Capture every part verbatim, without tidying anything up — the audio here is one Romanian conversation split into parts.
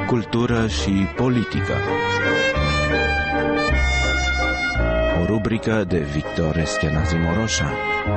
Cultură și politică. O rubrică de Victor Eschenazi Moroșan.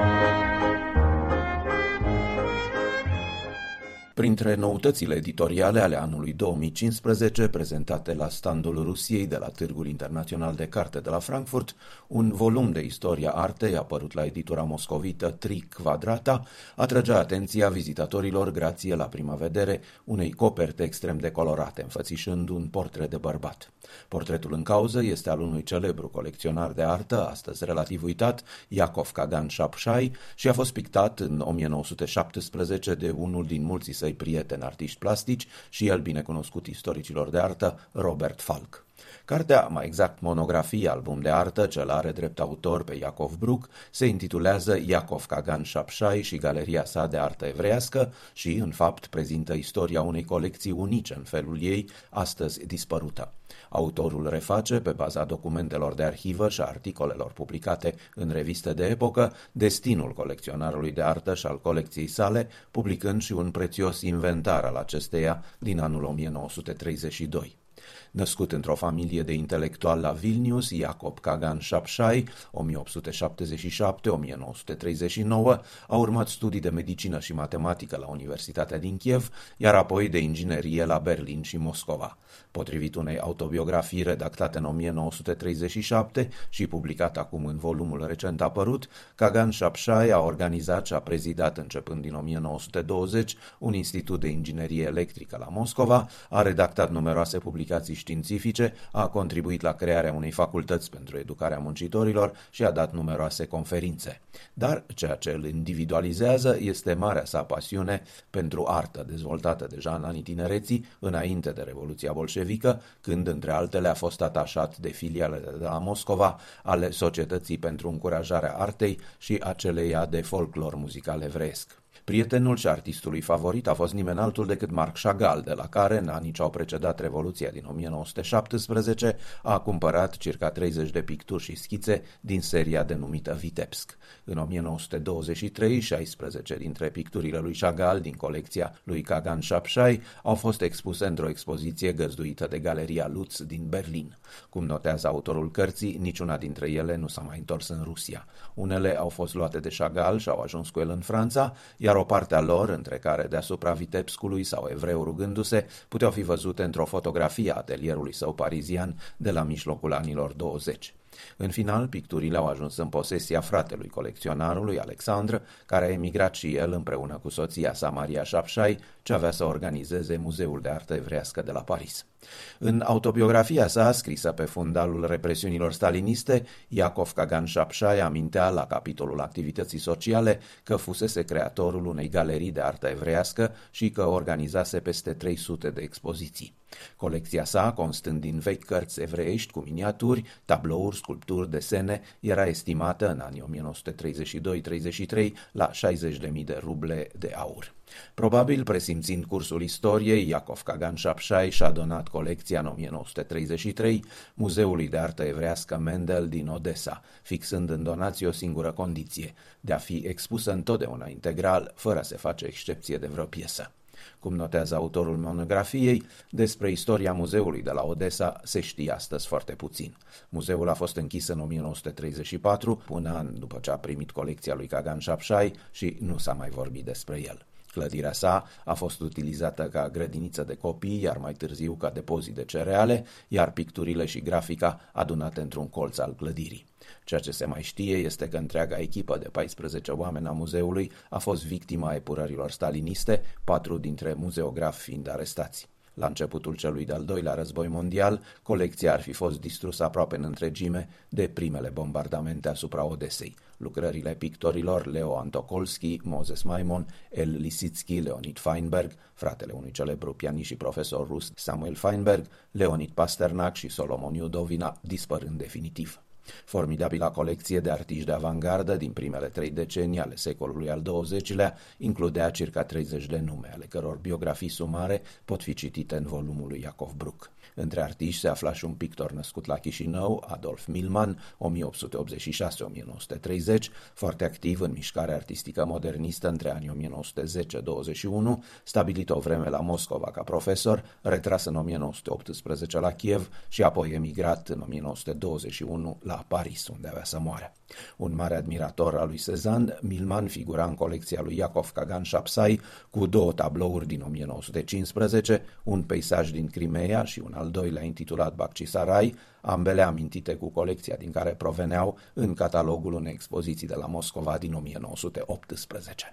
Printre noutățile editoriale ale anului două mii cincisprezece, prezentate la standul Rusiei de la Târgul Internațional de Carte de la Frankfurt, un volum de istoria artei apărut la editura moscovită Tri Quadrata atrăgea atenția vizitatorilor grație la prima vedere unei coperte extrem de colorate, înfățișând un portret de bărbat. Portretul în cauză este al unui celebru colecționar de artă, astăzi relativ uitat, Iakov Kagan Shapshai, și a fost pictat în o mie nouă sute șaptesprezece de unul din mulții săi prieteni artiști plastici și el binecunoscut istoricilor de artă, Robert Falk. Cartea, mai exact monografia, album de artă, cel are drept autor pe Iacov Bruc, se intitulează Iakov Kagan Shapshai și galeria sa de artă evreiască și, în fapt, prezintă istoria unei colecții unice în felul ei, astăzi dispărută. Autorul reface, pe baza documentelor de arhivă și a articolelor publicate în reviste de epocă, destinul colecționarului de artă și al colecției sale, publicând și un prețios inventar al acesteia din anul o mie nouă sute treizeci și doi. Născut într-o familie de intelectuali la Vilnius, Iakov Kagan Shapshai, o mie opt sute șaptezeci și șapte - o mie nouă sute treizeci și nouă, a urmat studii de medicină și matematică la Universitatea din Kiev, iar apoi de inginerie la Berlin și Moscova. Potrivit unei autobiografii redactate în o mie nouă sute treizeci și șapte și publicată acum în volumul recent apărut, Kagan Shapshai a organizat și a prezidat începând din o mie nouă sute douăzeci un institut de inginerie electrică la Moscova, a redactat numeroase publicații științifice, a contribuit la crearea unei facultăți pentru educarea muncitorilor și a dat numeroase conferințe. Dar ceea ce îl individualizează este marea sa pasiune pentru artă, dezvoltată deja în anii tinereții, înainte de Revoluția Bolșevică, când, între altele, a fost atașat de filialele de la Moscova ale Societății pentru încurajarea artei și aceleia de folclor muzical evreiesc. Prietenul și artistului favorit a fost nimeni altul decât Marc Chagall, de la care, în anii ce au precedat Revoluția din o mie nouă sute șaptesprezece, a cumpărat circa treizeci de picturi și schițe din seria denumită Vitebsk. În o mie nouă sute douăzeci și trei, șaisprezece dintre picturile lui Chagall din colecția lui Kagan Shapshai au fost expuse într-o expoziție găzduită de Galeria Lutz din Berlin. Cum notează autorul cărții, niciuna dintre ele nu s-a mai întors în Rusia. Unele au fost luate de Chagall și au ajuns cu el în Franța, iar o parte a lor, între care deasupra Vitebskului sau Evreu rugându-se, puteau fi văzute într-o fotografie a atelierului său parizian de la mijlocul anilor douăzeci. În final, picturile au ajuns în posesia fratelui colecționarului, Alexandru, care a emigrat și el împreună cu soția sa, Maria Shapshai, ce avea să organizeze Muzeul de Artă Evreiască de la Paris. În autobiografia sa, scrisă pe fundalul represiunilor staliniste, Iakov Kagan Shapshai amintea la capitolul activității sociale că fusese creatorul unei galerii de artă evreiască și că organizase peste trei sute de expoziții. Colecția sa, constând din vechi cărți evreiești cu miniaturi, tablouri, sculpturi, desene, era estimată în anii o mie nouă sute treizeci și doi - treizeci și trei la șaizeci de mii de ruble de aur. Probabil, presimțind cursul istoriei, Iakov Kagan Shapshai și-a donat colecția în o mie nouă sute treizeci și trei Muzeului de Artă Evreiască Mendel din Odessa, fixând în donație o singură condiție, de a fi expusă întotdeauna integral, fără a se face excepție de vreo piesă. Cum notează autorul monografiei, despre istoria muzeului de la Odessa se știe astăzi foarte puțin. Muzeul a fost închis în o mie nouă sute treizeci și patru, un an după ce a primit colecția lui Kagan Shapshai, și nu s-a mai vorbit despre el. Clădirea sa a fost utilizată ca grădiniță de copii, iar mai târziu ca depozit de cereale, iar picturile și grafica adunate într-un colț al clădirii. Ceea ce se mai știe este că întreaga echipă de paisprezece oameni a muzeului a fost victima epurărilor staliniste, patru dintre muzeografi fiind arestați. La începutul celui de-al doilea război mondial, colecția ar fi fost distrusă aproape în întregime de primele bombardamente asupra Odesei. Lucrările pictorilor Leo Antokolski, Moses Maimon, El Lisitski, Leonid Feinberg, fratele unui celebru pianist și profesor rus Samuel Feinberg, Leonid Pasternak și Solomon Iudovina, dispărând definitiv. Formidabila colecție de artiști de avangardă din primele trei decenii ale secolului al douăzecilea includea circa treizeci de nume, ale căror biografii sumare pot fi citite în volumul lui Iacov Bruc. Între artiști se afla și un pictor născut la Chișinău, Adolf Milman, o mie opt sute optzeci și șase - o mie nouă sute treizeci, foarte activ în mișcarea artistică modernistă între anii o mie nouă sute zece - douăzeci și unu, stabilit o vreme la Moscova ca profesor, retras în o mie nouă sute optsprezece la Kiev și apoi emigrat în o mie nouă sute douăzeci și unu la Paris, unde avea să moară. Un mare admirator al lui Cézanne, Milman figura în colecția lui Iacov Kagan Shapsai cu două tablouri din o mie nouă sute cincisprezece, un peisaj din Crimea și un al doilea intitulat Bakhchisarai, ambele amintite cu colecția din care proveneau în catalogul unei expoziții de la Moscova din o mie nouă sute optsprezece.